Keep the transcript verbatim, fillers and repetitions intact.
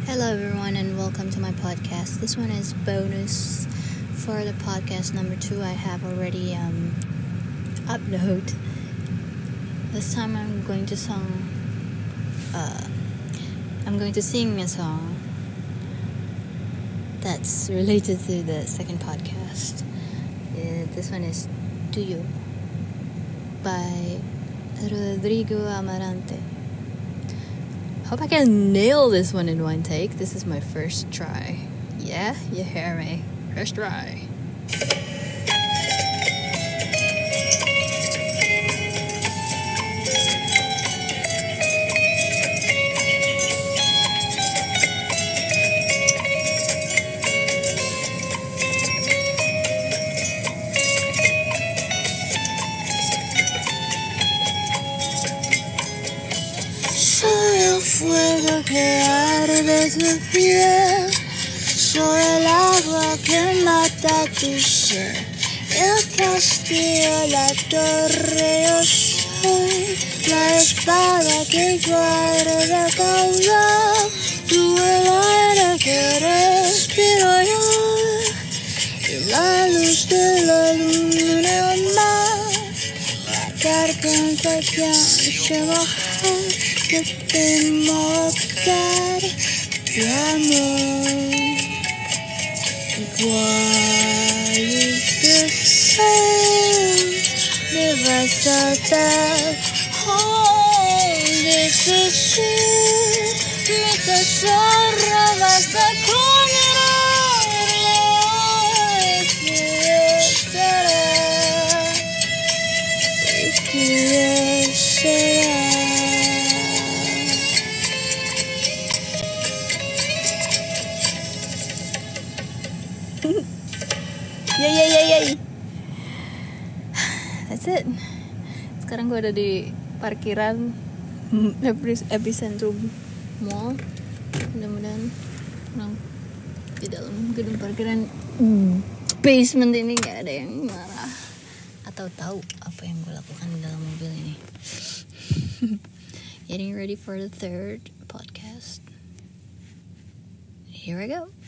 Hello, everyone, and welcome to my podcast. This one is bonus for the podcast number two. I have already um, upload. This time, I'm going to song. Uh, I'm going to sing a song that's related to the second podcast. Uh, this one is "To You" by Rodrigo Amarante. Hope I can nail this one in one take. This is my first try. Yeah, you hear me. First try. Soy el fuego que arde tu piel, soy el agua que mata tu sed, el castillo, la torre, yo soy la espada que guarda calor, tú el aire que respiro yo, y la luz de la luna en el mar, la garganta que ansia bajar. Que temo tocar de amor. Igual es deseo, me vas a dar. Oh, deseo, mi tesoro vas a comerlo. Y será, y que será. Yay, yay, yay, yay. That's it. Sekarang gue ada di parkiran Epicentrum Mall. Mudah-mudahan orang di dalam gedung parkiran basement ini gak ada yang marah atau tahu apa yang gue lakukan di dalam mobil ini. Getting ready for the third podcast. Here I go.